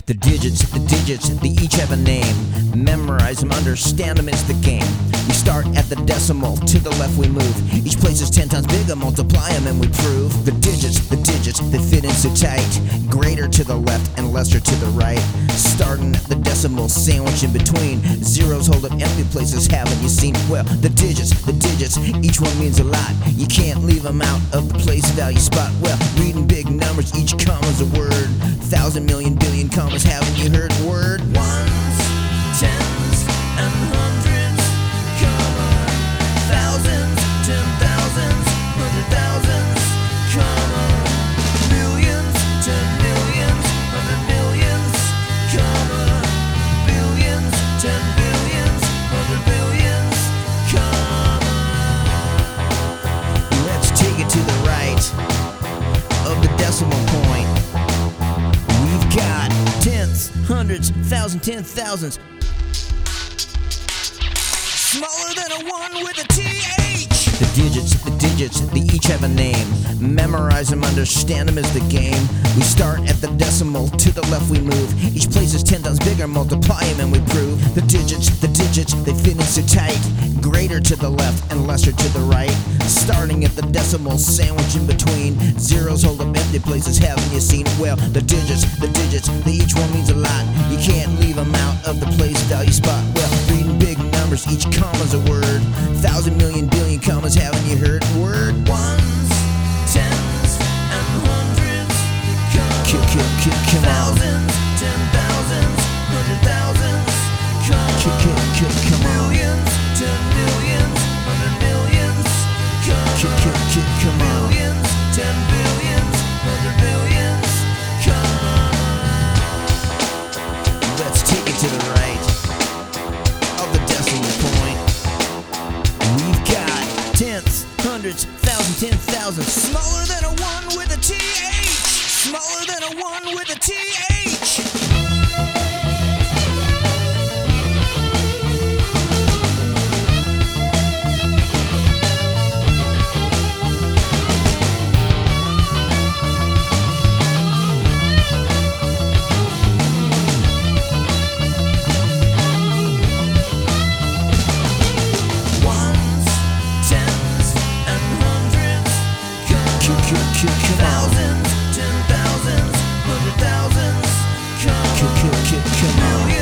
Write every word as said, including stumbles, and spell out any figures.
The digits, the digits, they each have a name. Memorize them, understand them, it's the game. We start at the decimal, to the left we move. Each place is ten times bigger, multiply them and we prove. The digits, the digits, they fit in so tight. Greater to the left and lesser to the right. Starting at the decimal, sandwich in between. Zeros hold up empty places, haven't you seen? Well, the digits, the digits, each one means a lot. You can't leave them out of the place value spot. Well, reading big numbers, each comma's a word. Thousand, million, billion commas, haven't you heard? Word ones, tens, and hundreds, comma, thousands, ten thousands, hundred thousands, comma, millions, ten millions, hundred millions, comma, billions, ten billions, hundred billions, comma. Let's take it to the right of the decimal point. We've got tenths, hundreds, thousands, ten thousands. Smaller than a one with a T H. The digits, the digits, they each have a name. Memorize them, understand them is the game. We start at the decimal, to the left we move. Each place is ten times bigger, multiply them and we prove. The digits, the digits, they fit in so tight. Greater to the left and lesser to the right. Starting at the decimal, sandwich in between. Zeros hold up empty places, haven't you seen? Well, the digits, the digits, they each one means a lot. You can't leave them out of the place value spot. Well, reading big numbers, each comma's a word. Thousand, million, billion commas, haven't you heard? Word ones, tens, and hundreds, comma, thousands, ten thousands, hundred thousands, comma, millions, ten millions, hundred millions, comma, billions, ten billions, hundred billions, comma. Let's take it to the right of the decimal point. We've got tenths, hundreds, thousands, ten thousands. Smaller than a one with a T H. Smaller than a one with a T H. Thousands, ten thousands, hundred thousands, come, come, come, come on.